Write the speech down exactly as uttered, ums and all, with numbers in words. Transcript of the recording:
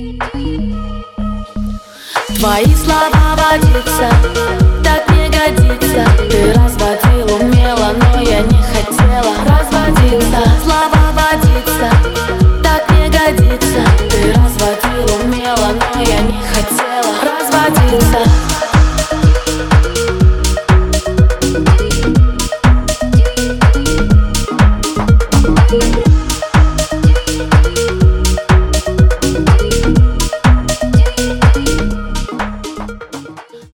Твои слова водиться так не годится. Ты разводил умело, но я не хотела разводиться. Слова водиться так не годится. Ты разводил умело, но я не хотела разводиться.